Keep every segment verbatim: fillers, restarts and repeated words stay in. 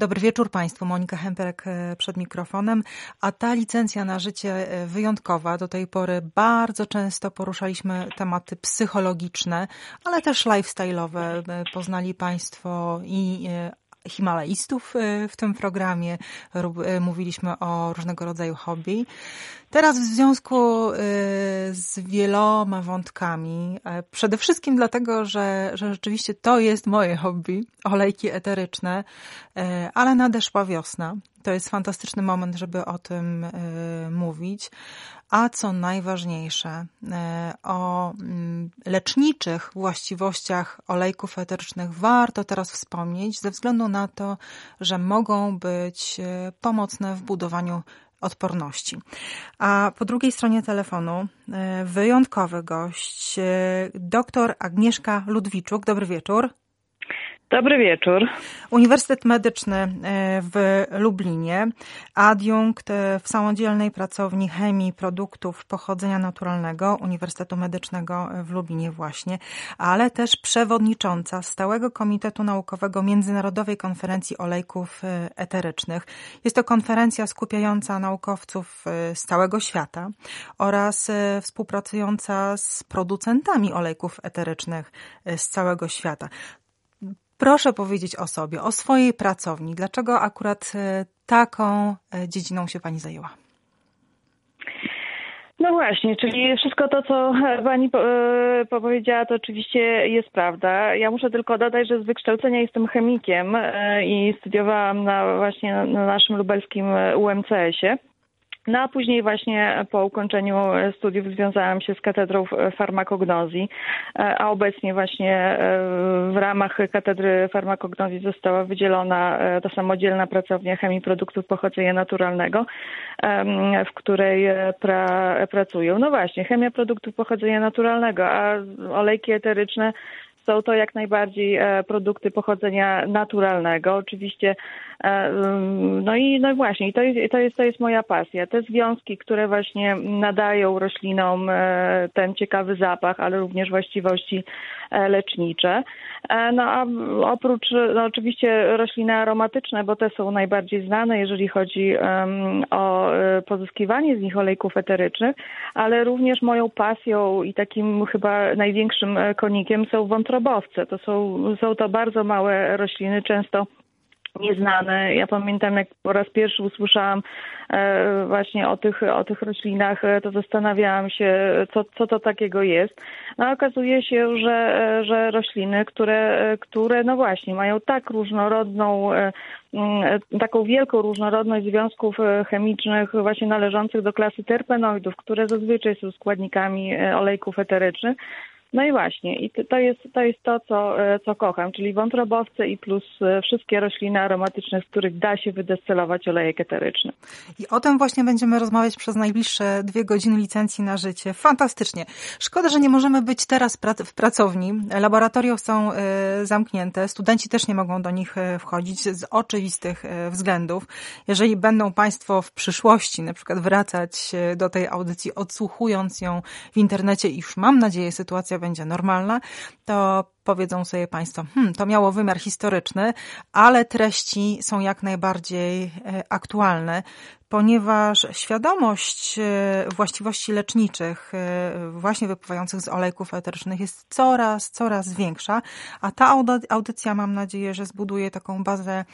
Dobry wieczór Państwu. Monika Hemperek przed mikrofonem. A ta licencja na życie wyjątkowa. Do tej pory bardzo często poruszaliśmy tematy psychologiczne, ale też lifestyle'owe. Poznali Państwo i Himalajstów w tym programie. Mówiliśmy o różnego rodzaju hobby. Teraz w związku z wieloma wątkami, przede wszystkim dlatego, że, że rzeczywiście to jest moje hobby, olejki eteryczne, ale nadeszła wiosna. To jest fantastyczny moment, żeby o tym mówić. A co najważniejsze, o leczniczych właściwościach olejków eterycznych warto teraz wspomnieć, ze względu na to, że mogą być pomocne w budowaniu odporności. A po drugiej stronie telefonu wyjątkowy gość, dr Agnieszka Ludwiczuk. Dobry wieczór. Dobry wieczór. Uniwersytet Medyczny w Lublinie, adiunkt w Samodzielnej Pracowni Chemii Produktów Pochodzenia Naturalnego Uniwersytetu Medycznego w Lublinie właśnie, ale też przewodnicząca Stałego Komitetu Naukowego Międzynarodowej Konferencji Olejków Eterycznych. Jest to konferencja skupiająca naukowców z całego świata oraz współpracująca z producentami olejków eterycznych z całego świata. Proszę powiedzieć o sobie, o swojej pracowni. Dlaczego akurat taką dziedziną się Pani zajęła? No właśnie, czyli wszystko to, co Pani powiedziała, to oczywiście jest prawda. Ja muszę tylko dodać, że z wykształcenia jestem chemikiem i studiowałam na, właśnie na naszym lubelskim U M C S-ie. No a później właśnie po ukończeniu studiów związałam się z katedrą farmakognozji, a obecnie właśnie w ramach katedry farmakognozji została wydzielona ta samodzielna pracownia chemii produktów pochodzenia naturalnego, w której pra, pracuję. No właśnie, chemia produktów pochodzenia naturalnego, a olejki eteryczne są to jak najbardziej produkty pochodzenia naturalnego. Oczywiście, no i no właśnie, to jest, to jest, to jest moja pasja. Te związki, które właśnie nadają roślinom ten ciekawy zapach, ale również właściwości lecznicze. No a oprócz, no oczywiście rośliny aromatyczne, bo te są najbardziej znane, jeżeli chodzi o pozyskiwanie z nich olejków eterycznych, ale również moją pasją i takim chyba największym konikiem są wątrobowce. To są, są to bardzo małe rośliny, często nieznane. Ja pamiętam, jak po raz pierwszy usłyszałam e, właśnie o tych, o tych roślinach, to zastanawiałam się, co, co to takiego jest. No okazuje się, że, że rośliny, które, które no właśnie mają tak różnorodną, e, taką wielką różnorodność związków chemicznych właśnie należących do klasy terpenoidów, które zazwyczaj są składnikami olejków eterycznych. No i właśnie, i to jest to, jest to co, co kocham, czyli wątrobowce i plus wszystkie rośliny aromatyczne, z których da się wydestylować olejek eteryczny. I o tym właśnie będziemy rozmawiać przez najbliższe dwie godziny licencji na życie. Fantastycznie. Szkoda, że nie możemy być teraz w pracowni. Laboratoria są zamknięte, studenci też nie mogą do nich wchodzić z oczywistych względów. Jeżeli będą Państwo w przyszłości na przykład wracać do tej audycji, odsłuchując ją w internecie i już mam nadzieję sytuacja będzie normalna, to powiedzą sobie Państwo, hmm, to miało wymiar historyczny, ale treści są jak najbardziej aktualne, ponieważ świadomość właściwości leczniczych właśnie wypływających z olejków eterycznych jest coraz, coraz większa, a ta audycja, mam nadzieję, że zbuduje taką bazę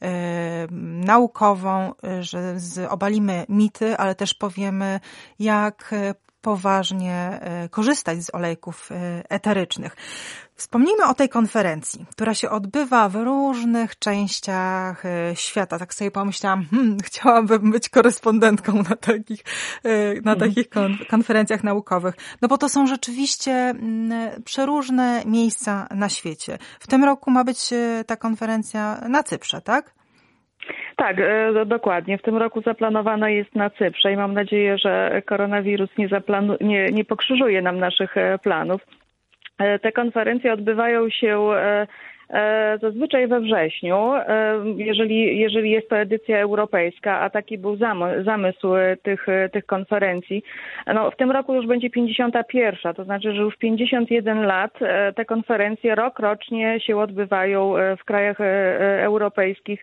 naukową, że obalimy mity, ale też powiemy, jak poważnie korzystać z olejków eterycznych. Wspomnijmy o tej konferencji, która się odbywa w różnych częściach świata. Tak sobie pomyślałam, hmm, chciałabym być korespondentką na takich, na takich konferencjach naukowych. No bo to są rzeczywiście przeróżne miejsca na świecie. W tym roku ma być ta konferencja na Cyprze, tak? Tak, dokładnie. W tym roku zaplanowana jest na Cyprze i mam nadzieję, że koronawirus nie, zaplanu- nie, nie pokrzyżuje nam naszych planów. Te konferencje odbywają się zazwyczaj we wrześniu, jeżeli, jeżeli jest to edycja europejska, a taki był zamysł tych, tych konferencji. No, w tym roku już będzie pięćdziesiąta pierwsza, to znaczy, że już pięćdziesiąt jeden lat te konferencje rok rocznie się odbywają w krajach europejskich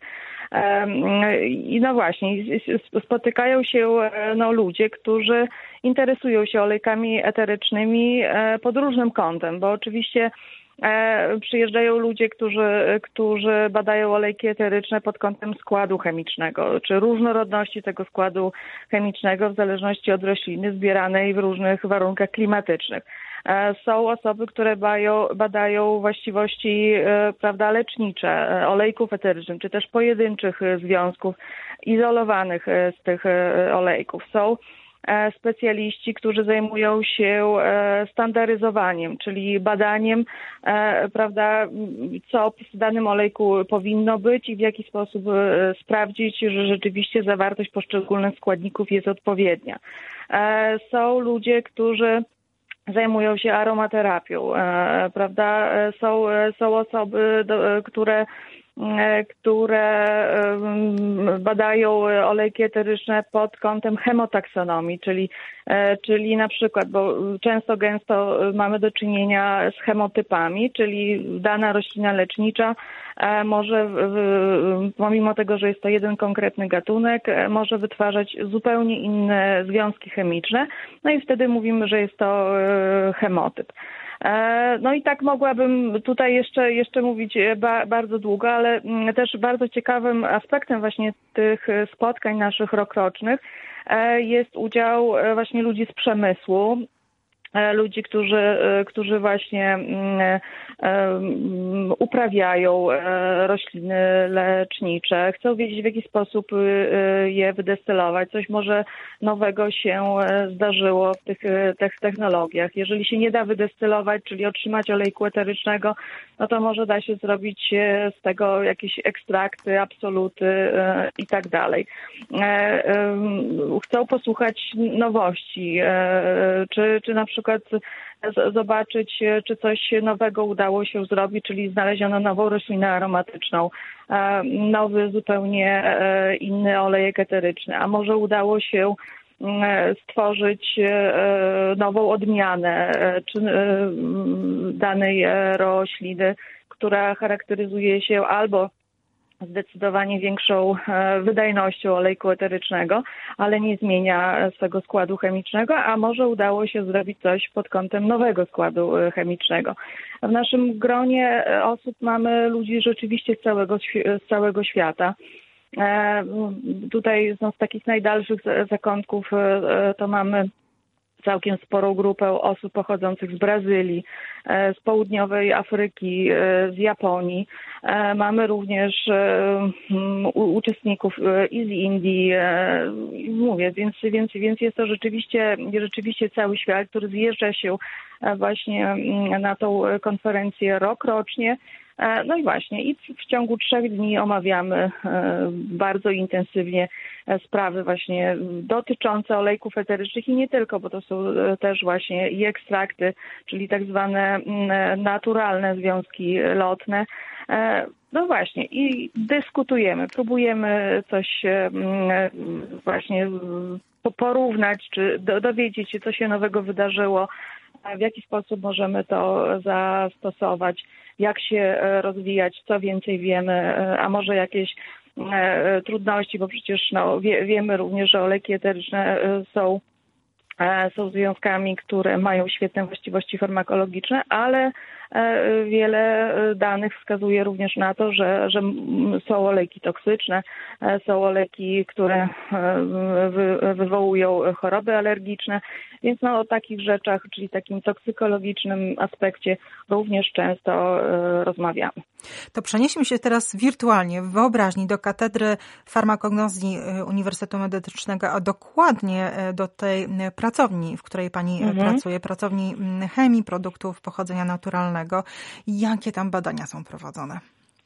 I no właśnie, spotykają się no, ludzie, którzy interesują się olejkami eterycznymi pod różnym kątem, bo oczywiście przyjeżdżają ludzie, którzy, którzy badają olejki eteryczne pod kątem składu chemicznego, czy różnorodności tego składu chemicznego w zależności od rośliny zbieranej w różnych warunkach klimatycznych. Są osoby, które badają, badają właściwości, prawda, lecznicze olejków eterycznych, czy też pojedynczych związków izolowanych z tych olejków. Są specjaliści, którzy zajmują się standaryzowaniem, czyli badaniem, prawda, co w danym olejku powinno być i w jaki sposób sprawdzić, że rzeczywiście zawartość poszczególnych składników jest odpowiednia. Są ludzie, którzy zajmują się aromaterapią, prawda? Są, są osoby, które które badają olejki eteryczne pod kątem chemotaksonomii, czyli, czyli na przykład, bo często gęsto mamy do czynienia z chemotypami, czyli dana roślina lecznicza może, pomimo tego, że jest to jeden konkretny gatunek, może wytwarzać zupełnie inne związki chemiczne, no i wtedy mówimy, że jest to chemotyp. No i tak mogłabym tutaj jeszcze, jeszcze mówić ba, bardzo długo, ale też bardzo ciekawym aspektem właśnie tych spotkań naszych rokrocznych jest udział właśnie ludzi z przemysłu, ludzi, którzy, którzy właśnie uprawiają rośliny lecznicze, chcą wiedzieć, w jaki sposób je wydestylować, coś może nowego się zdarzyło w tych, tych technologiach. Jeżeli się nie da wydestylować, czyli otrzymać olejku eterycznego, no to może da się zrobić z tego jakieś ekstrakty, absoluty i tak dalej. Chcą posłuchać nowości, czy, czy na przykład zobaczyć, czy coś nowego udało się zrobić, czyli znaleziono nową roślinę aromatyczną, nowy, zupełnie inny olejek eteryczny, a może udało się stworzyć nową odmianę czy danej rośliny, która charakteryzuje się albo zdecydowanie większą wydajnością olejku eterycznego, ale nie zmienia swego składu chemicznego, a może udało się zrobić coś pod kątem nowego składu chemicznego. W naszym gronie osób mamy ludzi rzeczywiście z całego, z całego świata. Tutaj no, z takich najdalszych zakątków to mamy całkiem sporą grupę osób pochodzących z Brazylii, z południowej Afryki, z Japonii. Mamy również uczestników i z Indii, mówię, więc, więc, więc jest to rzeczywiście, rzeczywiście cały świat, który zjeżdża się właśnie na tą konferencję rokrocznie. No i właśnie, i w ciągu trzech dni omawiamy bardzo intensywnie sprawy właśnie dotyczące olejków eterycznych i nie tylko, bo to są też właśnie i ekstrakty, czyli tak zwane naturalne związki lotne. No właśnie, i dyskutujemy, próbujemy coś właśnie porównać, czy dowiedzieć się, co się nowego wydarzyło, w jaki sposób możemy to zastosować, jak się rozwijać, co więcej wiemy, a może jakieś trudności, bo przecież no, wie, wiemy również, że olejki eteryczne są, są związkami, które mają świetne właściwości farmakologiczne, ale wiele danych wskazuje również na to, że, że są olejki toksyczne, są olejki, które wy, wywołują choroby alergiczne, więc no, o takich rzeczach, czyli takim toksykologicznym aspekcie również często rozmawiamy. To przenieśmy się teraz wirtualnie w wyobraźni do Katedry Farmakognozji Uniwersytetu Medycznego, a dokładnie do tej pracowni, w której pani mhm. pracuje, pracowni chemii produktów pochodzenia naturalnego. Jakie tam badania są prowadzone?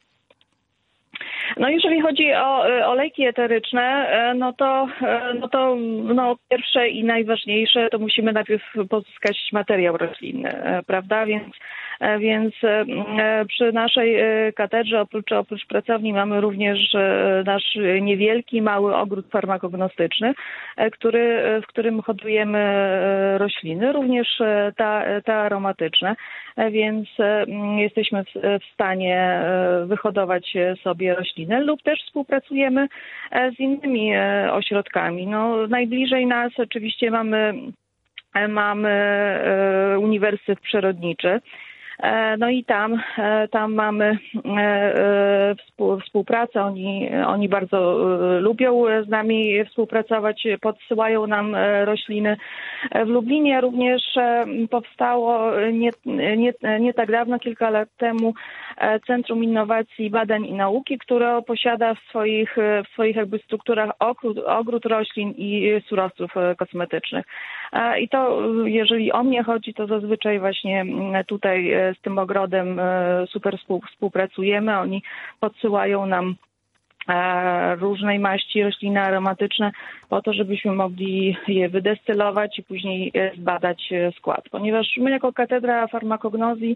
No jeżeli chodzi o olejki eteryczne, no to, no to no pierwsze i najważniejsze to musimy najpierw pozyskać materiał roślinny, prawda? Więc Więc przy naszej katedrze oprócz, oprócz pracowni mamy również nasz niewielki, mały ogród farmakognostyczny, który, w którym hodujemy rośliny, również te, te aromatyczne, więc jesteśmy w stanie wyhodować sobie rośliny lub też współpracujemy z innymi ośrodkami. No, najbliżej nas oczywiście mamy, mamy Uniwersytet Przyrodniczy. No i tam, tam mamy współpracę. Oni, oni bardzo lubią z nami współpracować, podsyłają nam rośliny. W Lublinie również powstało nie, nie, nie tak dawno, kilka lat temu, Centrum Innowacji, Badań i Nauki, które posiada w swoich, w swoich jakby strukturach ogród, ogród roślin i surowców kosmetycznych. I to, jeżeli o mnie chodzi, to zazwyczaj właśnie tutaj z tym ogrodem super współpracujemy. Oni podsyłają nam różnej maści rośliny aromatyczne po to, żebyśmy mogli je wydestylować i później zbadać skład. Ponieważ my jako Katedra Farmakognozji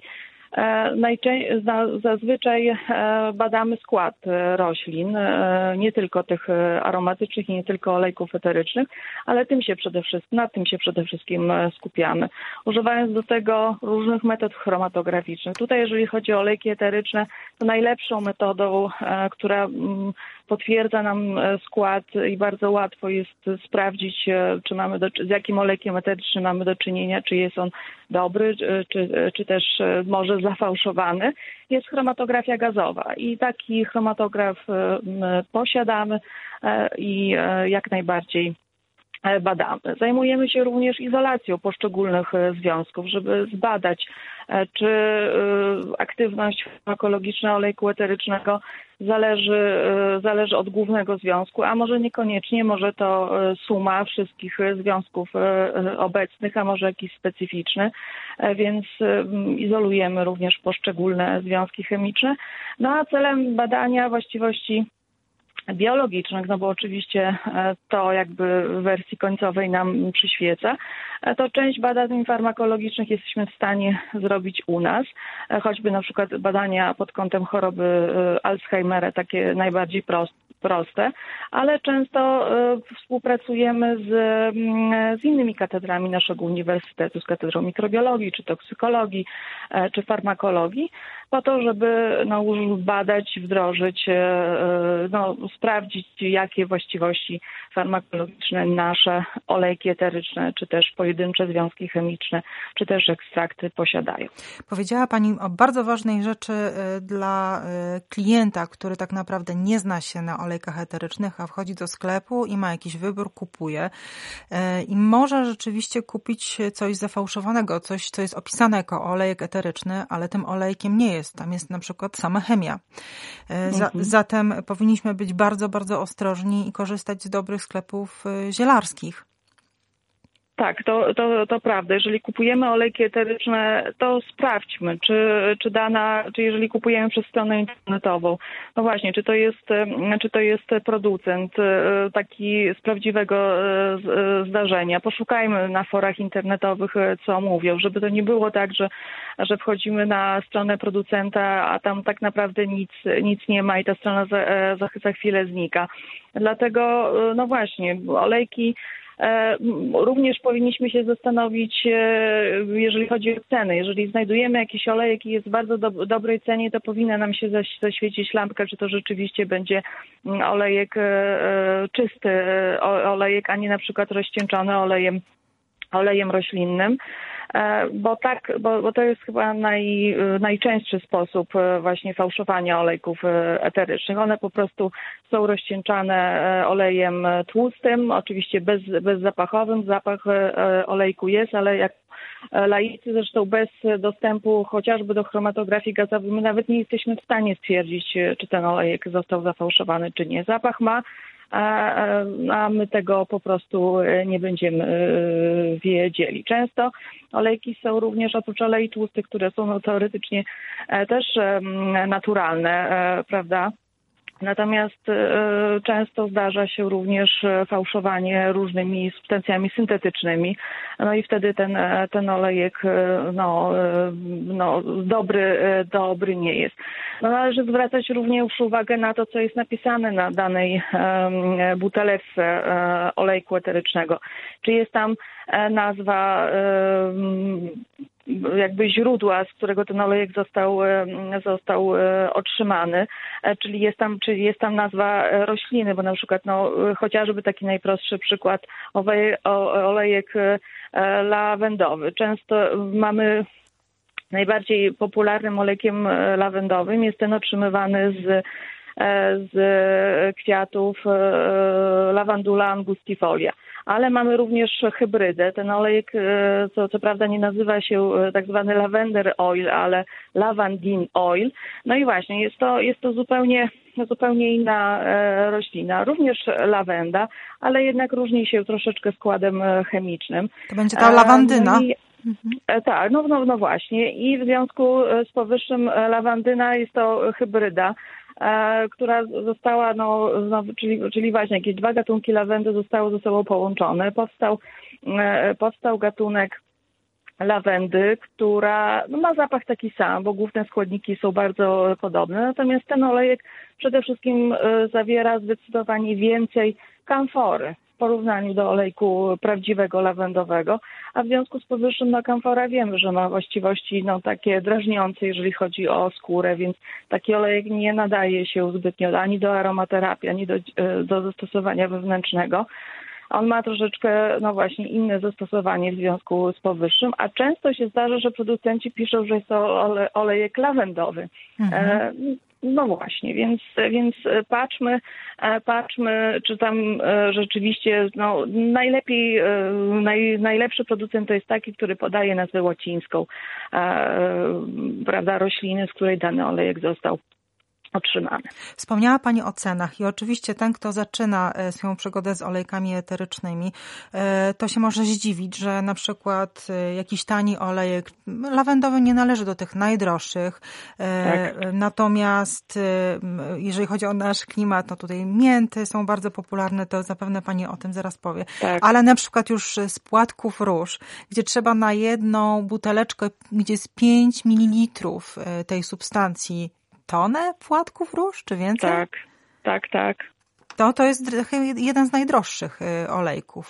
zazwyczaj badamy skład roślin, nie tylko tych aromatycznych i nie tylko olejków eterycznych, ale tym się przede wszystkim, nad tym się przede wszystkim skupiamy, używając do tego różnych metod chromatograficznych. Tutaj, jeżeli chodzi o olejki eteryczne, to najlepszą metodą, która potwierdza nam skład i bardzo łatwo jest sprawdzić, czy mamy do, z jakim olejkiem eterycznym mamy do czynienia, czy jest on dobry, czy, czy też może zafałszowany, jest chromatografia gazowa. I taki chromatograf posiadamy i jak najbardziej badamy. Zajmujemy się również izolacją poszczególnych związków, żeby zbadać, czy aktywność farmakologiczna olejku eterycznego zależy, zależy od głównego związku, a może niekoniecznie, może to suma wszystkich związków obecnych, a może jakiś specyficzny, więc izolujemy również poszczególne związki chemiczne. No a celem badania właściwości biologicznych, no bo oczywiście to jakby w wersji końcowej nam przyświeca, to część badań farmakologicznych jesteśmy w stanie zrobić u nas, choćby na przykład badania pod kątem choroby Alzheimera, takie najbardziej proste, ale często współpracujemy z, z innymi katedrami naszego uniwersytetu, z katedrą mikrobiologii, czy toksykologii, czy farmakologii, po to, żeby no, badać, wdrożyć, no, sprawdzić, jakie właściwości farmakologiczne nasze olejki eteryczne, czy też pojedyncze związki chemiczne, czy też ekstrakty posiadają. Powiedziała Pani o bardzo ważnej rzeczy dla klienta, który tak naprawdę nie zna się na olejkach eterycznych, a wchodzi do sklepu i ma jakiś wybór, kupuje i może rzeczywiście kupić coś zafałszowanego, coś, co jest opisane jako olejek eteryczny, ale tym olejkiem nie jest. Tam jest na przykład sama chemia. Za, mhm. Zatem powinniśmy być bardzo, bardzo ostrożni i korzystać z dobrych sklepów zielarskich. Tak, to, to, to prawda. Jeżeli kupujemy olejki eteryczne, to sprawdźmy, czy, czy dana, czy jeżeli kupujemy przez stronę internetową, no właśnie, czy to jest, czy to jest producent taki z prawdziwego zdarzenia. Poszukajmy na forach internetowych, co mówią, żeby to nie było tak, że, że wchodzimy na stronę producenta, a tam tak naprawdę nic, nic nie ma i ta strona za, za, za chwilę znika. Dlatego, no właśnie, olejki również powinniśmy się zastanowić, jeżeli chodzi o ceny. Jeżeli znajdujemy jakiś olejek i jest w bardzo do, dobrej cenie, to powinna nam się zaświecić lampka, czy to rzeczywiście będzie olejek czysty, olejek, a nie na przykład rozcieńczony olejem, olejem roślinnym. Bo tak, bo, bo to jest chyba naj, najczęstszy sposób właśnie fałszowania olejków eterycznych. One po prostu są rozcieńczane olejem tłustym, oczywiście bez, bezzapachowym. Zapach olejku jest, ale jak laicy, zresztą bez dostępu chociażby do chromatografii gazowej, my nawet nie jesteśmy w stanie stwierdzić, czy ten olejek został zafałszowany, czy nie. Zapach ma, A, a my tego po prostu nie będziemy wiedzieli. Często olejki są również, oprócz olei tłustych, które są no, teoretycznie też naturalne, prawda? Natomiast e, często zdarza się również fałszowanie różnymi substancjami syntetycznymi, no i wtedy ten, ten olejek no, no, dobry, dobry nie jest. No, należy zwracać również uwagę na to, co jest napisane na danej e, buteleczce e, olejku eterycznego. Czy jest tam e, nazwa e, jakby źródła, z którego ten olejek został, został otrzymany, czyli jest tam, czyli jest tam nazwa rośliny, bo na przykład no, chociażby taki najprostszy przykład olejek lawendowy. Często mamy najbardziej popularnym olejkiem lawendowym jest ten otrzymywany z z kwiatów Lavandula angustifolia. Ale mamy również hybrydę. Ten olejek, co, co prawda nie nazywa się tak zwany lavender oil, ale lavandin oil. No i właśnie, jest to, jest to zupełnie, zupełnie inna roślina. Również lawenda, ale jednak różni się troszeczkę składem chemicznym. To będzie ta lawandyna? No i, mhm. Tak, no, no, no właśnie. I w związku z powyższym lawandyna jest to hybryda, która została, no, no czyli, czyli właśnie jakieś dwa gatunki lawendy zostały ze sobą połączone. Powstał, powstał gatunek lawendy, która no, ma zapach taki sam, bo główne składniki są bardzo podobne. Natomiast ten olejek przede wszystkim zawiera zdecydowanie więcej kamfory w porównaniu do olejku prawdziwego lawendowego, a w związku z powyższym no, kamfora wiemy, że ma właściwości no, takie drażniące, jeżeli chodzi o skórę, więc taki olejek nie nadaje się zbytnio ani do aromaterapii, ani do, do zastosowania wewnętrznego. On ma troszeczkę, no właśnie, inne zastosowanie w związku z powyższym, a często się zdarza, że producenci piszą, że jest to ole, olejek lawendowy. Mhm. E, no właśnie, więc, więc patrzmy, patrzmy, czy tam rzeczywiście, no najlepiej, naj, najlepszy producent to jest taki, który podaje nazwę łacińską, e, prawda, rośliny, z której dany olejek został otrzymane. Wspomniała Pani o cenach i oczywiście ten, kto zaczyna swoją przygodę z olejkami eterycznymi, to się może zdziwić, że na przykład jakiś tani olejek lawendowy nie należy do tych najdroższych. Tak. Natomiast jeżeli chodzi o nasz klimat, no tutaj mięty są bardzo popularne, to zapewne Pani o tym zaraz powie. Tak. Ale na przykład już z płatków róż, gdzie trzeba na jedną buteleczkę, gdzie jest pięć mililitrów tej substancji, tonę płatków róż, czy więcej? Tak, tak, tak. To, to jest jeden z najdroższych olejków.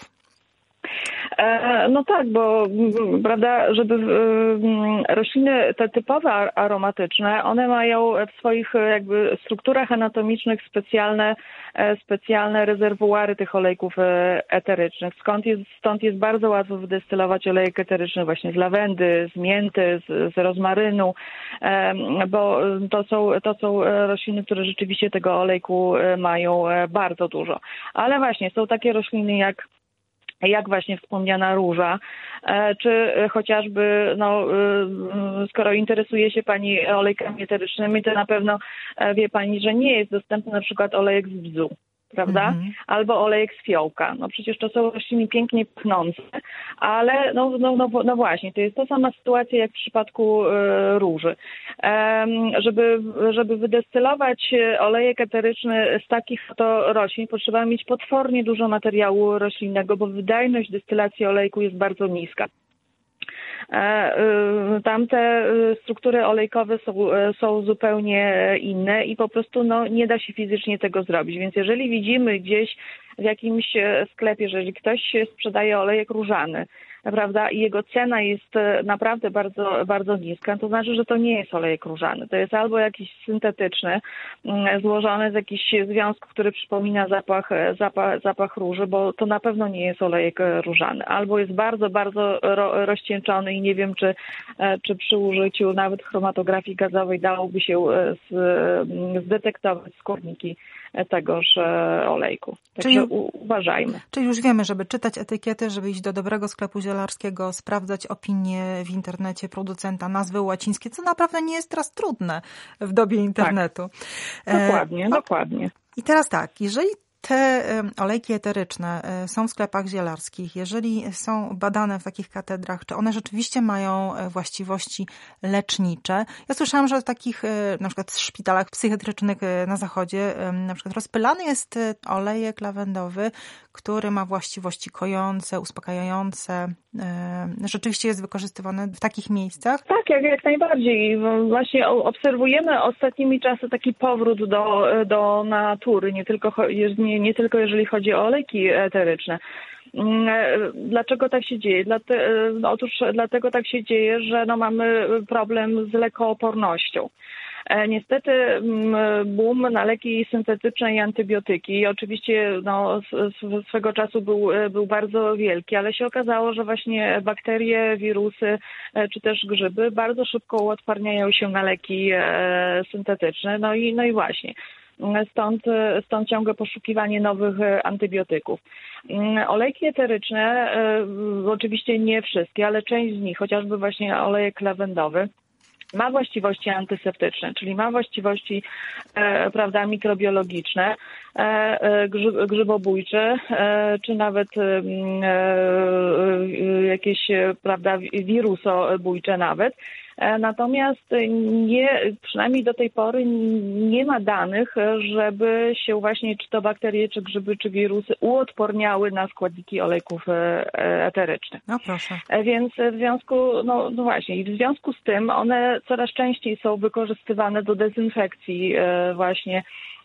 No tak, bo prawda, żeby rośliny te typowe aromatyczne, one mają w swoich jakby strukturach anatomicznych specjalne, specjalne rezerwuary tych olejków eterycznych. Skąd jest, stąd jest bardzo łatwo wydestylować olejek eteryczny właśnie z lawendy, z mięty, z, z rozmarynu, bo to są, to są rośliny, które rzeczywiście tego olejku mają bardzo dużo. Ale właśnie są takie rośliny jak jak właśnie wspomniana róża, czy chociażby, no, skoro interesuje się Pani olejkami eterycznymi, to na pewno wie Pani, że nie jest dostępny na przykład olejek z bzu, prawda? Mm-hmm. Albo olejek z fiołka. No przecież to są rośliny pięknie pchnące, ale no, no, no, no właśnie, to jest ta sama sytuacja jak w przypadku y, róży. Um, żeby, żeby wydestylować olejek eteryczny z takich to roślin, potrzeba mieć potwornie dużo materiału roślinnego, bo wydajność destylacji olejku jest bardzo niska. Tamte struktury olejkowe są, są zupełnie inne i po prostu no, nie da się fizycznie tego zrobić. Więc jeżeli widzimy gdzieś w jakimś sklepie, jeżeli ktoś sprzedaje olejek różany, prawda, i jego cena jest naprawdę bardzo, bardzo niska, to znaczy, że to nie jest olejek różany. To jest albo jakiś syntetyczny, złożony z jakichś związków, który przypomina zapach, zapach, zapach róży, bo to na pewno nie jest olejek różany. Albo jest bardzo, bardzo ro, rozcieńczony i nie wiem, czy, czy przy użyciu nawet chromatografii gazowej dałoby się z, zdetektować składniki tegoż olejku. Także czyli, uważajmy. Czyli już wiemy, żeby czytać etykiety, żeby iść do dobrego sklepu zielarskiego, sprawdzać opinie w internecie producenta, nazwy łacińskie, co naprawdę nie jest teraz trudne w dobie internetu. Tak. Dokładnie, e, dokładnie. I teraz tak, jeżeli te olejki eteryczne są w sklepach zielarskich, jeżeli są badane w takich katedrach, czy one rzeczywiście mają właściwości lecznicze? Ja słyszałam, że w takich na przykład szpitalach psychiatrycznych na zachodzie na przykład rozpylany jest olejek lawendowy, który ma właściwości kojące, uspokajające. Rzeczywiście jest wykorzystywany w takich miejscach? Tak, jak, jak najbardziej. Właśnie obserwujemy ostatnimi czasy taki powrót do, do natury, nie tylko, nie, nie tylko jeżeli chodzi o olejki eteryczne. Dlaczego tak się dzieje? Dlate, otóż dlatego tak się dzieje, że no mamy problem z lekoopornością. Niestety boom na leki syntetyczne i antybiotyki oczywiście no, swego czasu był, był bardzo wielki, ale się okazało, że właśnie bakterie, wirusy czy też grzyby bardzo szybko uodparniają się na leki syntetyczne. No i, no i właśnie. Stąd, stąd ciągłe poszukiwanie nowych antybiotyków. Olejki eteryczne, oczywiście nie wszystkie, ale część z nich, chociażby właśnie olejek lawendowy, ma właściwości antyseptyczne, czyli ma właściwości e, prawda, mikrobiologiczne, e, grzyb, grzybobójcze, e, czy nawet e, e, jakieś prawda, wirusobójcze nawet. Natomiast nie, przynajmniej do tej pory nie ma danych, żeby się właśnie czy to bakterie, czy grzyby, czy wirusy uodporniały na składniki olejków eterycznych. No proszę. Więc w związku, no, no właśnie, w związku z tym one coraz częściej są wykorzystywane do dezynfekcji właśnie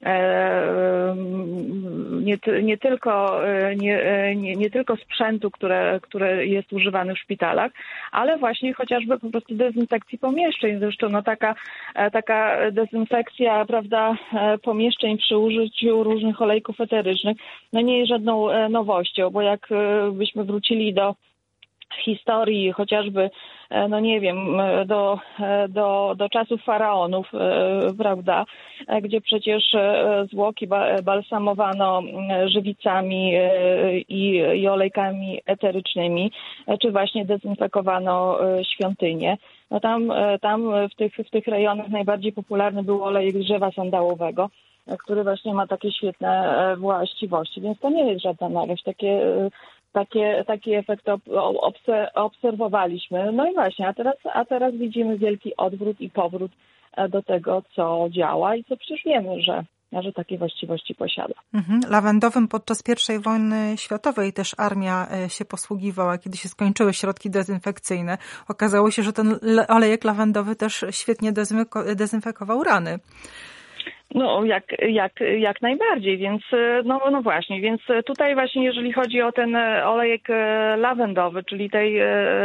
Nie, nie, tylko, nie, nie, nie tylko sprzętu, które, które jest używany w szpitalach, ale właśnie chociażby po prostu dezynfekcji pomieszczeń. Zresztą no taka, taka dezynfekcja, prawda, pomieszczeń przy użyciu różnych olejków eterycznych no nie jest żadną nowością, bo jak byśmy wrócili do historii chociażby, no nie wiem, do, do, do czasów faraonów, prawda, gdzie przecież zwłoki balsamowano żywicami i, i olejkami eterycznymi, czy właśnie dezynfekowano świątynie. No tam, tam w tych, w tych rejonach najbardziej popularny był olejek drzewa sandałowego, który właśnie ma takie świetne właściwości, więc to nie jest żadna nowość. Takie Takie, taki efekt obserwowaliśmy. No i właśnie, a teraz, a teraz widzimy wielki odwrót i powrót do tego, co działa i co przecież wiemy, że, że takie właściwości posiada. Mhm. Lawendowym podczas pierwszej wojny światowej też armia się posługiwała, kiedy się skończyły środki dezynfekcyjne. Okazało się, że ten olejek lawendowy też świetnie dezynfekował rany. No, jak, jak, jak najbardziej, więc no, no właśnie, więc tutaj właśnie jeżeli chodzi o ten olejek lawendowy, czyli tej,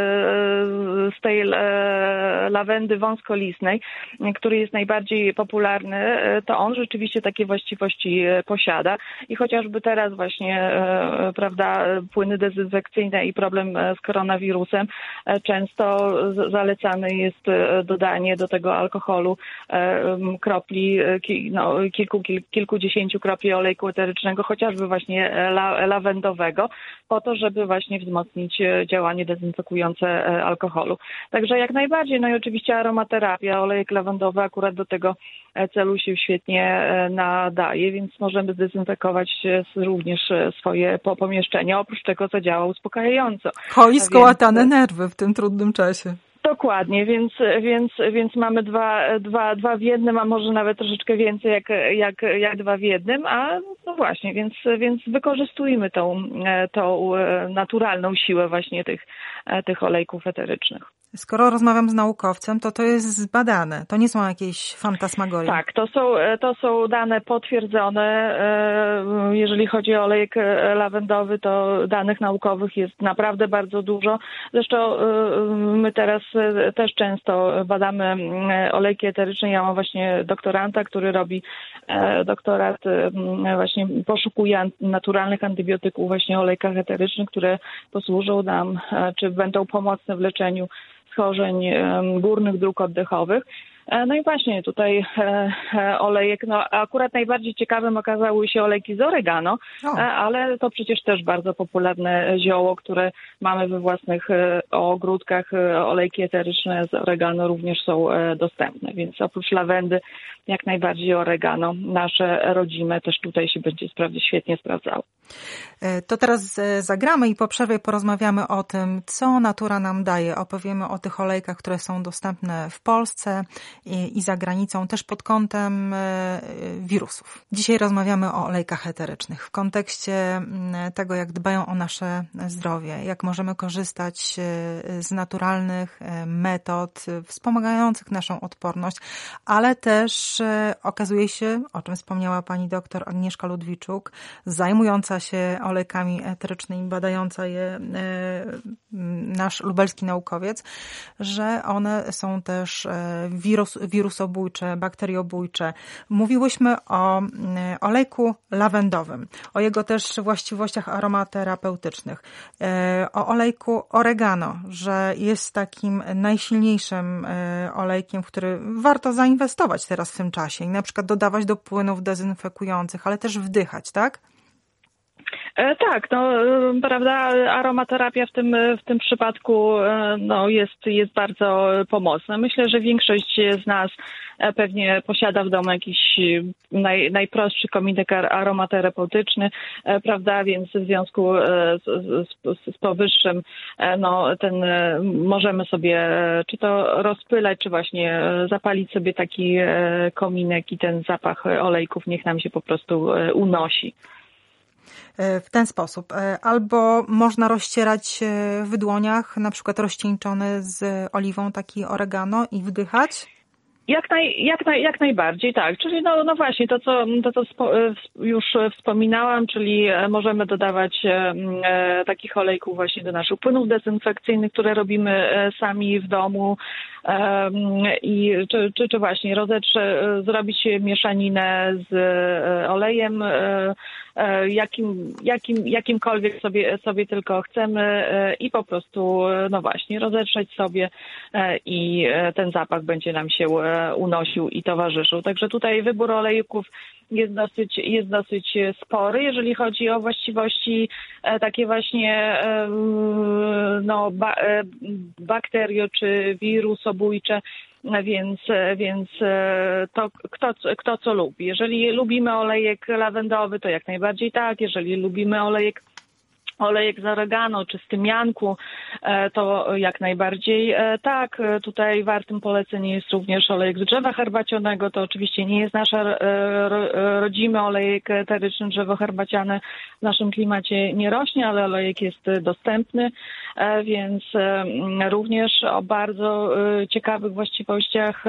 z tej lawendy wąskolistnej, który jest najbardziej popularny, to on rzeczywiście takie właściwości posiada i chociażby teraz właśnie, prawda, płyny dezynfekcyjne i problem z koronawirusem, często zalecane jest dodanie do tego alkoholu kropli, no, kilku, kil, kilkudziesięciu kropli olejku eterycznego, chociażby właśnie la, lawendowego, po to, żeby właśnie wzmocnić działanie dezynfekujące alkoholu. Także jak najbardziej, no i oczywiście aromaterapia, olejek lawendowy akurat do tego celu się świetnie nadaje, więc możemy zdezynfekować również swoje pomieszczenia, oprócz tego, co działa uspokajająco. Choi skołatane więc... nerwy w tym trudnym czasie. Dokładnie, więc, więc, więc mamy dwa, dwa, dwa w jednym, a może nawet troszeczkę więcej jak, jak, jak dwa w jednym, a no właśnie, więc, więc wykorzystujmy tą, tą naturalną siłę właśnie tych, tych olejków eterycznych. Skoro rozmawiam z naukowcem, to to jest zbadane, to nie są jakieś fantasmagorie. Tak, to są, to są dane potwierdzone. Jeżeli chodzi o olejek lawendowy, to danych naukowych jest naprawdę bardzo dużo. Zresztą my teraz też często badamy olejki eteryczne. Ja mam właśnie doktoranta, który robi doktorat, właśnie poszukuje naturalnych antybiotyków właśnie o olejkach eterycznych, które posłużą nam, czy będą pomocne w leczeniu schorzeń górnych dróg oddechowych. No i właśnie tutaj olejek, no akurat najbardziej ciekawym okazały się olejki z oregano, o. ale to przecież też bardzo popularne zioło, które mamy we własnych ogródkach. Olejki eteryczne z oregano również są dostępne, więc oprócz lawendy jak najbardziej oregano, nasze rodzime, też tutaj się będzie sprawdzić, świetnie sprawdzało. To teraz zagramy i po przerwie porozmawiamy o tym, co natura nam daje. Opowiemy o tych olejkach, które są dostępne w Polsce i za granicą, też pod kątem wirusów. Dzisiaj rozmawiamy o olejkach eterycznych w kontekście tego, jak dbają o nasze zdrowie, jak możemy korzystać z naturalnych metod wspomagających naszą odporność, ale też okazuje się, o czym wspomniała pani doktor Agnieszka Ludwiczuk, zajmująca się olejkami eterycznymi, badająca je nasz lubelski naukowiec, że one są też wirus, wirusobójcze, bakteriobójcze. Mówiłyśmy o olejku lawendowym, o jego też właściwościach aromaterapeutycznych, o olejku oregano, że jest takim najsilniejszym olejkiem, w który warto zainwestować teraz w tym czasie i na przykład dodawać do płynów dezynfekujących, ale też wdychać, tak? Tak, no prawda, aromaterapia w tym, w tym przypadku no, jest, jest bardzo pomocna. Myślę, że większość z nas pewnie posiada w domu jakiś naj, najprostszy kominek aromaterapeutyczny, prawda, więc w związku z, z, z powyższym no, ten możemy sobie czy to rozpylać, czy właśnie zapalić sobie taki kominek i ten zapach olejków niech nam się po prostu unosi. W ten sposób. Albo można rozcierać w dłoniach, na przykład rozcieńczony z oliwą taki oregano i wdychać? Jak, naj, jak, naj, jak najbardziej, tak. Czyli no, no właśnie to, co, to, co spo, już wspominałam, czyli możemy dodawać e, takich olejków właśnie do naszych płynów dezynfekcyjnych, które robimy sami w domu e, i czy, czy, czy właśnie rozetrze, zrobić mieszaninę z olejem, e, Jakim, jakim, jakimkolwiek sobie, sobie tylko chcemy i po prostu, no właśnie, rozetrzeć sobie i ten zapach będzie nam się unosił i towarzyszył. Także tutaj wybór olejków jest dosyć, jest dosyć spory, jeżeli chodzi o właściwości takie właśnie no, ba, bakterio czy wirusobójcze. Więc, więc to kto, kto co lubi. Jeżeli lubimy olejek lawendowy, to jak najbardziej tak. Jeżeli lubimy olejek olejek z oregano czy z tymianku, to jak najbardziej tak. Tutaj wartym polecenia jest również olejek z drzewa herbacianego. To oczywiście nie jest nasz rodzimy olejek eteryczny, drzewo herbaciane w naszym klimacie nie rośnie, ale olejek jest dostępny, więc również o bardzo ciekawych właściwościach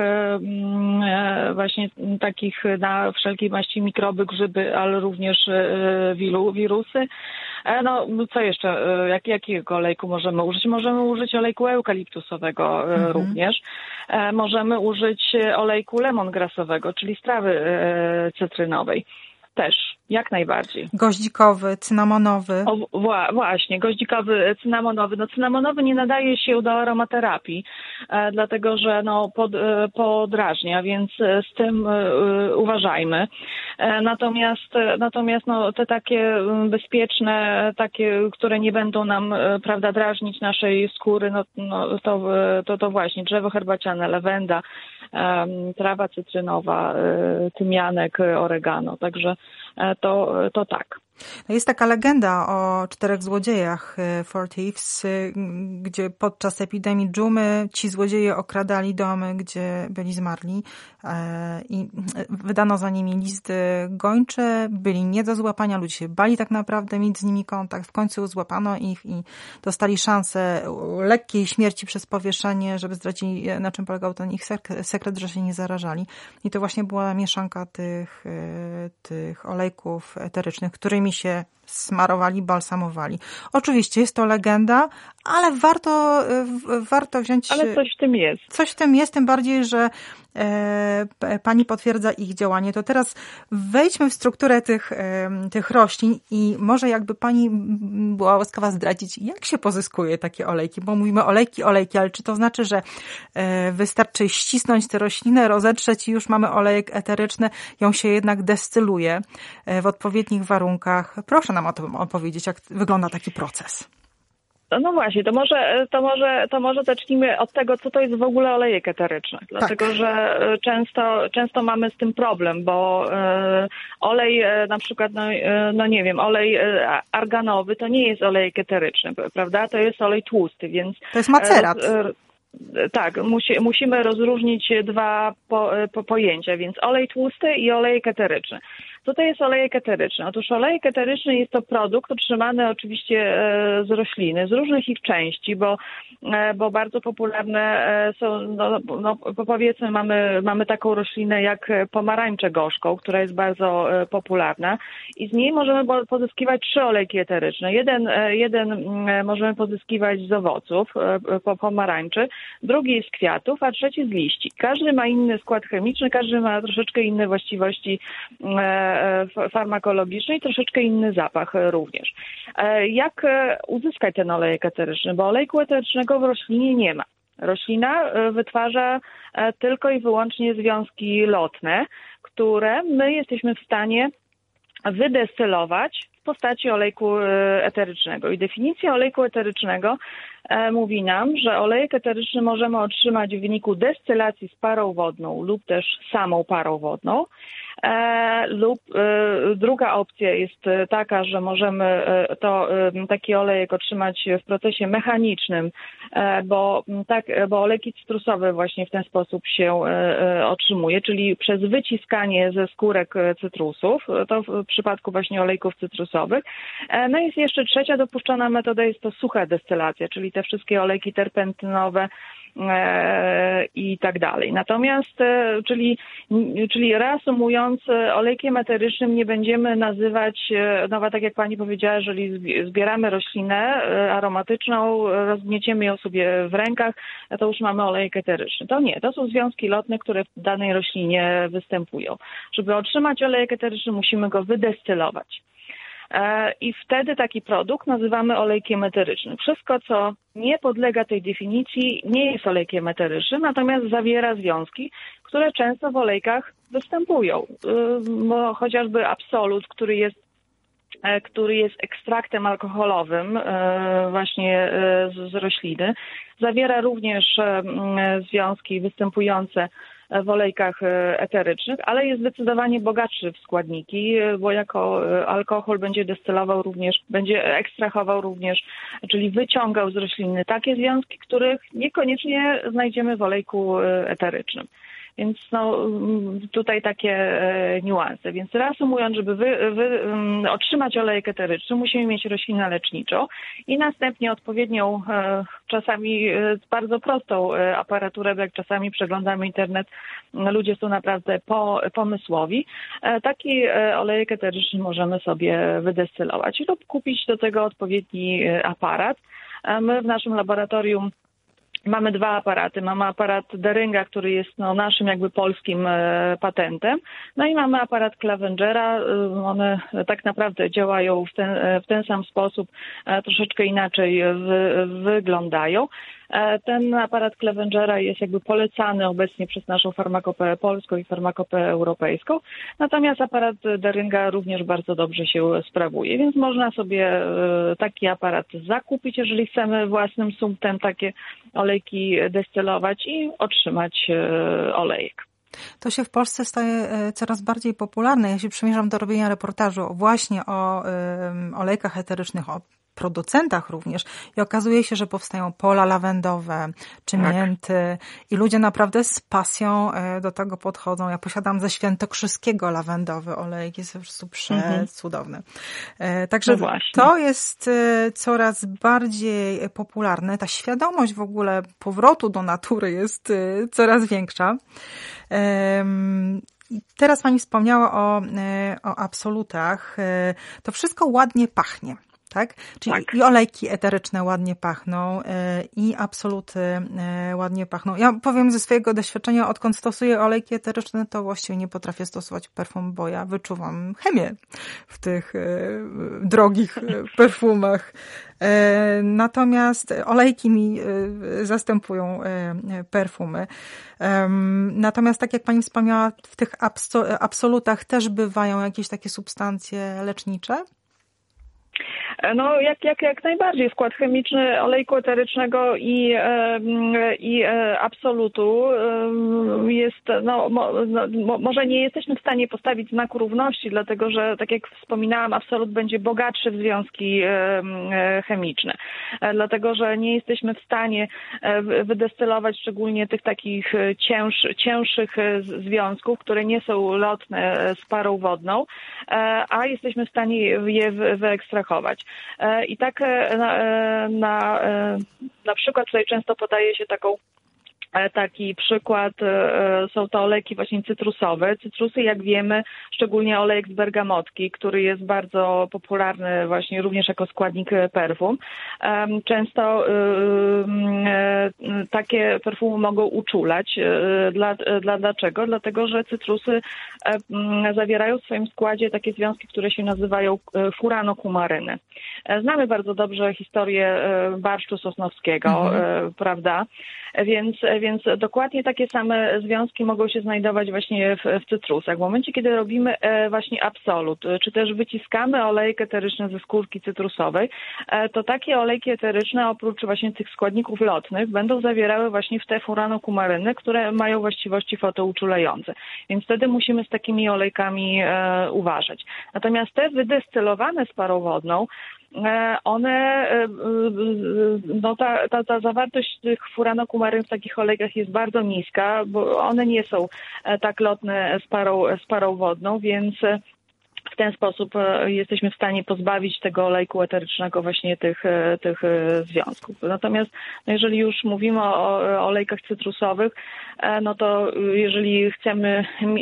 właśnie takich na wszelkiej maści mikroby, grzyby, ale również wirusy. No, co jeszcze? Jak, jakiego olejku możemy użyć? Możemy użyć olejku eukaliptusowego mhm. również. Możemy użyć olejku lemongrassowego, czyli z trawy cytrynowej. Też, jak najbardziej. Goździkowy, cynamonowy. O, wła- właśnie, goździkowy, cynamonowy. No cynamonowy nie nadaje się do aromaterapii, e, dlatego że no, pod, e, podrażnia, więc z tym e, uważajmy. E, natomiast natomiast no, te takie bezpieczne, takie, które nie będą nam, e, prawda, drażnić naszej skóry, no, no to, to, to właśnie drzewo herbaciane, lawenda, e, trawa cytrynowa, e, tymianek, oregano. Także To, to tak. Jest taka legenda o czterech złodziejach, Four Thieves, gdzie podczas epidemii dżumy ci złodzieje okradali domy, gdzie byli zmarli i wydano za nimi list gończy, byli nie do złapania, ludzie się bali tak naprawdę mieć z nimi kontakt. W końcu złapano ich i dostali szansę lekkiej śmierci przez powieszenie, żeby zdradzili, na czym polegał ten ich sekret, że się nie zarażali. I to właśnie była mieszanka tych, tych olejków eterycznych, którymi się smarowali, balsamowali. Oczywiście jest to legenda, ale warto, warto wziąć... Ale coś w tym jest. Coś w tym jest, tym bardziej, że Pani potwierdza ich działanie. To teraz wejdźmy w strukturę tych, tych roślin i może jakby Pani była łaskawa zdradzić, jak się pozyskuje takie olejki, bo mówimy olejki, olejki, ale czy to znaczy, że wystarczy ścisnąć tę roślinę, rozetrzeć i już mamy olejek eteryczny, ją się jednak destyluje w odpowiednich warunkach. Proszę nam o tym opowiedzieć, jak wygląda taki proces. No właśnie, to może, to może, to może zacznijmy od tego, co to jest w ogóle olejek eteryczny. Dlatego, tak. że często, często mamy z tym problem, bo olej na przykład, no, no nie wiem, olej arganowy to nie jest olejek eteryczny, prawda? To jest olej tłusty, więc... To jest macerat. Tak, musi, musimy rozróżnić dwa po, po, pojęcia, więc olej tłusty i olejek eteryczny. Co to jest olejek eteryczny? Otóż olejek eteryczny jest to produkt otrzymany oczywiście z rośliny, z różnych ich części, bo, bo bardzo popularne są, no, no, powiedzmy, mamy, mamy taką roślinę jak pomarańczę gorzką, która jest bardzo popularna i z niej możemy pozyskiwać trzy olejki eteryczne. Jeden, jeden możemy pozyskiwać z owoców pomarańczy, drugi z kwiatów, a trzeci z liści. Każdy ma inny skład chemiczny, każdy ma troszeczkę inne właściwości farmakologiczny i troszeczkę inny zapach również. Jak uzyskać ten olejek eteryczny? Bo olejku eterycznego w roślinie nie ma. Roślina wytwarza tylko i wyłącznie związki lotne, które my jesteśmy w stanie wydestylować w postaci olejku eterycznego. I definicja olejku eterycznego mówi nam, że olejek eteryczny możemy otrzymać w wyniku destylacji z parą wodną lub też samą parą wodną. E, lub e, druga opcja jest taka, że możemy e, to, e, taki olejek otrzymać w procesie mechanicznym, e, bo, tak, bo olejki cytrusowe właśnie w ten sposób się e, otrzymuje, czyli przez wyciskanie ze skórek cytrusów, to w przypadku właśnie olejków cytrusowych. E, no i jest jeszcze trzecia dopuszczona metoda, jest to sucha destylacja, czyli te wszystkie olejki terpentynowe i tak dalej. Natomiast, czyli, czyli reasumując, olejkiem eterycznym nie będziemy nazywać, no tak jak Pani powiedziała, jeżeli zbieramy roślinę aromatyczną, rozgnieciemy ją sobie w rękach, to już mamy olejek eteryczny. To nie, to są związki lotne, które w danej roślinie występują. Żeby otrzymać olejek eteryczny, musimy go wydestylować. I wtedy taki produkt nazywamy olejkiem eterycznym. Wszystko, co nie podlega tej definicji, nie jest olejkiem eterycznym, natomiast zawiera związki, które często w olejkach występują. Bo chociażby absolut, który jest, który jest ekstraktem alkoholowym właśnie z rośliny, zawiera również związki występujące w olejkach eterycznych, ale jest zdecydowanie bogatszy w składniki, bo jako alkohol będzie destylował również, będzie ekstrahował również, czyli wyciągał z rośliny takie związki, których niekoniecznie znajdziemy w olejku eterycznym. Więc no, tutaj takie e, niuanse. Więc reasumując, żeby wy, wy, um, otrzymać olejek eteryczny, musimy mieć roślinę leczniczą i następnie odpowiednią, e, czasami e, bardzo prostą e, aparaturę, bo jak czasami przeglądamy internet, ludzie są naprawdę po, pomysłowi. E, taki e, olejek eteryczny możemy sobie wydestylować lub kupić do tego odpowiedni e, aparat. E, my w naszym laboratorium mamy dwa aparaty. Mamy aparat Deringa, który jest no, naszym jakby polskim e, patentem. No i mamy aparat Clavengera. One tak naprawdę działają w ten, w ten sam sposób, e, troszeczkę inaczej w, wyglądają. E, ten aparat Clavengera jest jakby polecany obecnie przez naszą farmakopeę polską i farmakopeę europejską. Natomiast aparat Deringa również bardzo dobrze się sprawuje, więc można sobie e, taki aparat zakupić, jeżeli chcemy własnym sumptem takie olejki destylować i otrzymać e, olejek. To się w Polsce staje coraz bardziej popularne. Ja się przymierzam do robienia reportażu właśnie o um, olejkach eterycznych, o producentach również i okazuje się, że powstają pola lawendowe czy mięty tak. I ludzie naprawdę z pasją do tego podchodzą. Ja posiadam ze świętokrzyskiego lawendowy olejek, jest po prostu przecudowny. Mhm. Także no to jest coraz bardziej popularne. Ta świadomość w ogóle powrotu do natury jest coraz większa. Teraz Pani wspomniała o, o absolutach. To wszystko ładnie pachnie. Tak? Czyli Tak. i olejki eteryczne ładnie pachną, i absoluty ładnie pachną. Ja powiem ze swojego doświadczenia, odkąd stosuję olejki eteryczne, to właściwie nie potrafię stosować perfum, bo ja wyczuwam chemię w tych drogich perfumach. Natomiast olejki mi zastępują perfumy. Natomiast tak jak pani wspomniała, w tych absolutach też bywają jakieś takie substancje lecznicze? No jak, jak, jak najbardziej. Skład chemiczny olejku eterycznego i, i absolutu jest, no, mo, no, może nie jesteśmy w stanie postawić znaku równości, dlatego że, tak jak wspominałam, absolut będzie bogatszy w związki chemiczne. Dlatego, że nie jesteśmy w stanie wydestylować szczególnie tych takich cięż, cięższych związków, które nie są lotne z parą wodną, a jesteśmy w stanie je wyekstrahować. I tak na, na, na przykład tutaj często podaje się taką Taki przykład, są to olejki właśnie cytrusowe. Cytrusy, jak wiemy, szczególnie olejek z bergamotki, który jest bardzo popularny właśnie również jako składnik perfum. Często takie perfumy mogą uczulać. Dla, dla, dlaczego? Dlatego, że cytrusy zawierają w swoim składzie takie związki, które się nazywają furanokumaryny. Znamy bardzo dobrze historię barszczu sosnowskiego, mhm. prawda? Więc, więc dokładnie takie same związki mogą się znajdować właśnie w, w cytrusach. W momencie, kiedy robimy właśnie absolut, czy też wyciskamy olejek eteryczny ze skórki cytrusowej, to takie olejki eteryczne oprócz właśnie tych składników lotnych będą zawierały właśnie w te furanokumaryny, które mają właściwości fotouczulające. Więc wtedy musimy z takimi olejkami uważać. Natomiast te wydestylowane z parą wodną, one, no ta, ta, ta zawartość tych furanokumaryn w takich olejkach jest bardzo niska, bo one nie są tak lotne z parą, z parą wodną, więc w ten sposób jesteśmy w stanie pozbawić tego olejku eterycznego właśnie tych, tych związków. Natomiast no jeżeli już mówimy o, o olejkach cytrusowych, no to jeżeli chcemy,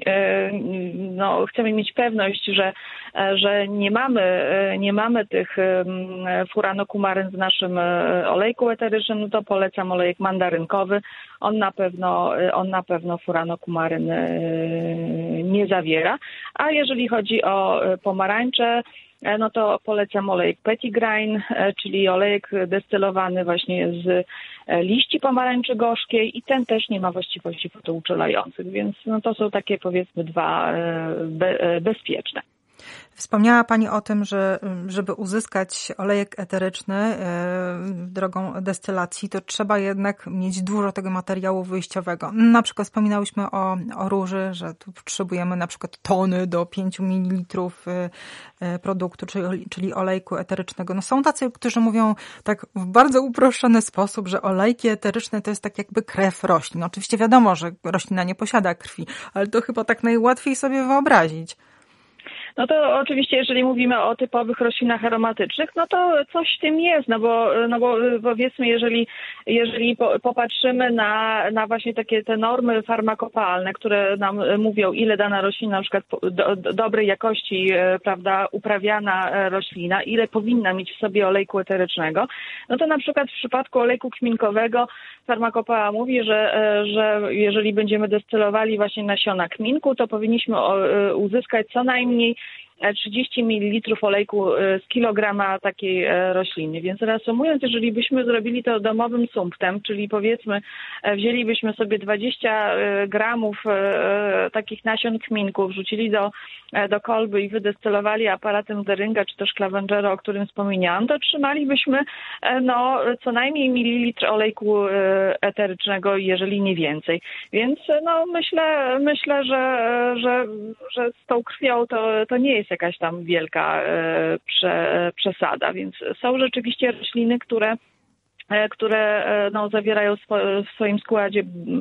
no, chcemy mieć pewność, że, że nie mamy, nie mamy tych furanokumaryn w naszym olejku eterycznym, no to polecam olejek mandarynkowy. On na pewno, on na pewno furanokumaryn nie zawiera. A jeżeli chodzi o pomarańcze, no to polecam olejek Petitgrain, czyli olejek destylowany właśnie z liści pomarańczy gorzkiej i ten też nie ma właściwości fotouczulających, więc no to są takie powiedzmy dwa be, bezpieczne. Wspomniała Pani o tym, że żeby uzyskać olejek eteryczny drogą destylacji, to trzeba jednak mieć dużo tego materiału wyjściowego. Na przykład wspominałyśmy o, o róży, że tu potrzebujemy na przykład tony do pięciu mililitrów produktu, czyli, czyli olejku eterycznego. No są tacy, którzy mówią tak w bardzo uproszczony sposób, że olejki eteryczne to jest tak jakby krew roślin. Oczywiście wiadomo, że roślina nie posiada krwi, ale to chyba tak najłatwiej sobie wyobrazić. No to oczywiście, jeżeli mówimy o typowych roślinach aromatycznych, no to coś w tym jest, no bo, no bo powiedzmy, jeżeli, jeżeli popatrzymy na, na właśnie takie te normy farmakopalne, które nam mówią, ile dana roślina, na przykład do, do dobrej jakości, prawda, uprawiana roślina, ile powinna mieć w sobie olejku eterycznego, no to na przykład w przypadku olejku kminkowego farmakopea mówi, że, że jeżeli będziemy destylowali właśnie nasiona kminku, to powinniśmy uzyskać co najmniej trzydzieści mililitrów olejku z kilograma takiej rośliny. Więc reasumując, jeżeli byśmy zrobili to domowym sumptem, czyli powiedzmy wzięlibyśmy sobie dwadzieścia gramów takich nasion kminku, wrzucili do, do kolby i wydestylowali aparatem Deringa czy też Clavengera, o którym wspomniałam, to otrzymalibyśmy no, co najmniej mililitr olejku eterycznego, jeżeli nie więcej. Więc no, myślę, myślę że, że, że z tą krwią to, to nie jest jakaś tam wielka e, prze, przesada, więc są rzeczywiście rośliny, które które no, zawierają w swoim składzie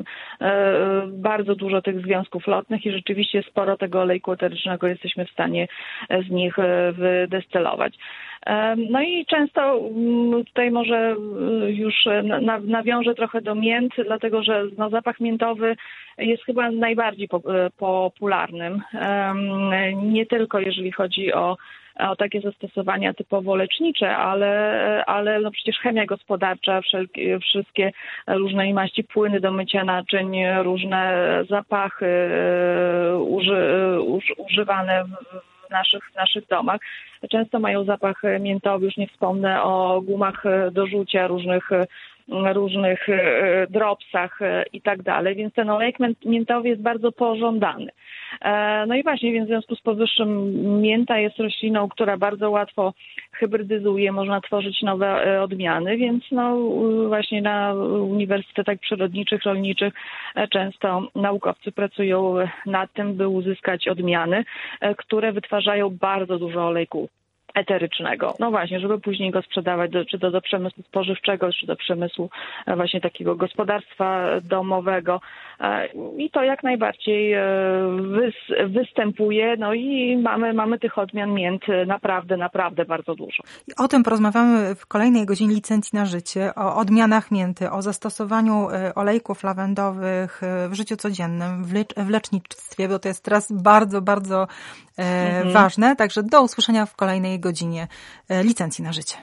bardzo dużo tych związków lotnych i rzeczywiście sporo tego olejku eterycznego jesteśmy w stanie z nich wydestylować. No i często tutaj może już nawiążę trochę do mięt, dlatego że no, zapach miętowy jest chyba najbardziej popularnym. Nie tylko jeżeli chodzi o o takie zastosowania typowo lecznicze, ale, ale no przecież chemia gospodarcza, wszelkie, wszystkie różnej maści płyny do mycia naczyń, różne zapachy uży, uży, używane w w naszych, w naszych domach. Często mają zapach miętowy, już nie wspomnę o gumach do rzucia, różnych różnych dropsach i tak dalej, więc ten olejek miętowy jest bardzo pożądany. No i właśnie, więc w związku z powyższym mięta jest rośliną, która bardzo łatwo hybrydyzuje, można tworzyć nowe odmiany, więc no właśnie na uniwersytetach przyrodniczych, rolniczych często naukowcy pracują nad tym, by uzyskać odmiany, które wytwarzają bardzo dużo olejku eterycznego. No właśnie, żeby później go sprzedawać do, czy to do przemysłu spożywczego, czy do przemysłu właśnie takiego gospodarstwa domowego. I to jak najbardziej wys, występuje. No i mamy, mamy tych odmian mięt naprawdę, naprawdę bardzo dużo. I o tym porozmawiamy w kolejnej godzinie Licencji na życie, o odmianach mięty, o zastosowaniu olejków lawendowych w życiu codziennym, w, lecz, w lecznictwie, bo to jest teraz bardzo, bardzo mhm. ważne. Także do usłyszenia w kolejnej godzinie Licencji na życie.